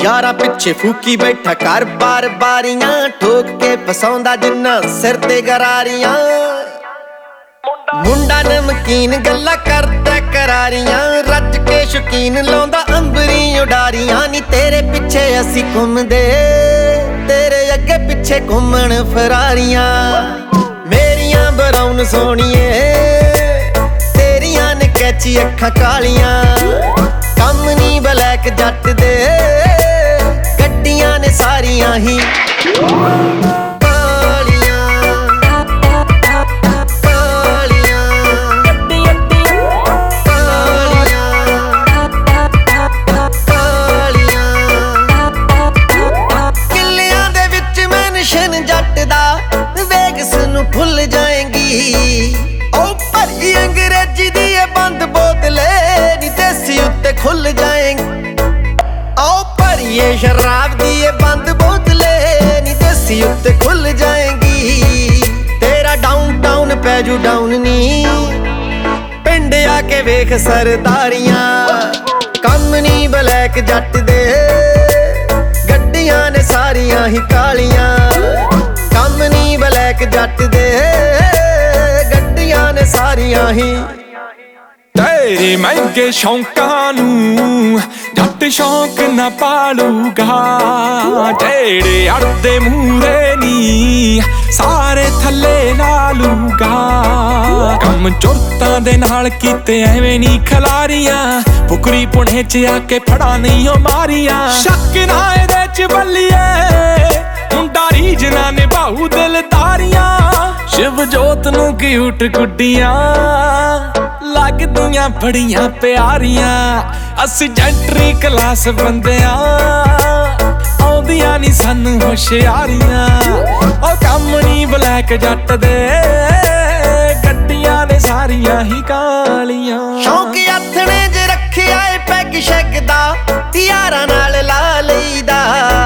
यारा पिछे फूकी बैठा कर बार बारियां, ठोक के फसाउंदा जिन्ना सिर ते गरारियां। मुंडा नमकीन गल्ला करदा करारियां, रज के शौकीन लाउंदा अंबरी उडारियां। नी तेरे पिछे असी घुमदे, तेरे अगे पिछे घुमण फरारियां। मेरियां ब्राउन सोहणिए, तेरियां ने कैची अखां कालियां। कम नी ब्लैक जट दे, गड्डियां ने सारियां ही भुल जाएंगी। ओ भरी अंग्रेजी दी ये बंद बोतले नी देसी उत्ते खुल जाएंगी। ओ भरी शराब दी ये बंद बोतले नी देसी उत्ते खुल जाएंगी। तेरा डाउन टाउन पैजू डाउन नी, पिंड आके वेख सरदारियां। कम नी ब्लैक जट दे, गड्डियां ने सारियां ही कालियां। कम नी ब्लैक जट दे, गड्डियां ने सारियां ही। तेरे महंगे शौकां नूं जट शौक ना पालूगा। जेड़े अड़दे मूरे नी सारे थल्ले ला लूगा। कम चुरतां दे नाल कीते एवें नी खलारियां, फुकरी पुणे च आके फड़ा नहीं ओ मारियां। शक ना एदे च बल्लिए, मुंडा रीजना ने बाहू दिल तारियां। शिव जोत नूं क्यूट गुड्डियां लगदियां बड़ियां प्यारियां। असी जैंट्री क्लास बंदियां, आउंदियां नी सानू होशियारियां। ओ कम नी ब्लैक जट दे, गड्डियां ने सारियां ही कालियां। शौक अथने ज रखिया ए पैग शैग दा, यारां नाल ला लईदा।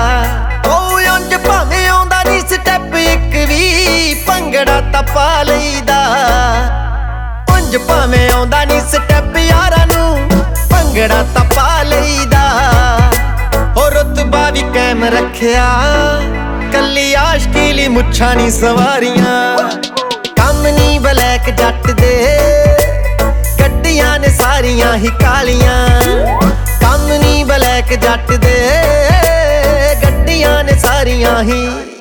भंगड़ा तां पा लईदा, उंज भावें आउंदा नी स्टैप यारां नूं, भंगड़ा तां पा लईदा। हो रुतबा भी कायम रखिया, कल्ली आशकी लई मुच्छां नी सवारियां। कम नी ब्लैक जट दे, गड्डियां ने सारियां ही कालियां। कम नी ब्लैक जट दे, गड्डियां ने सारियां ही।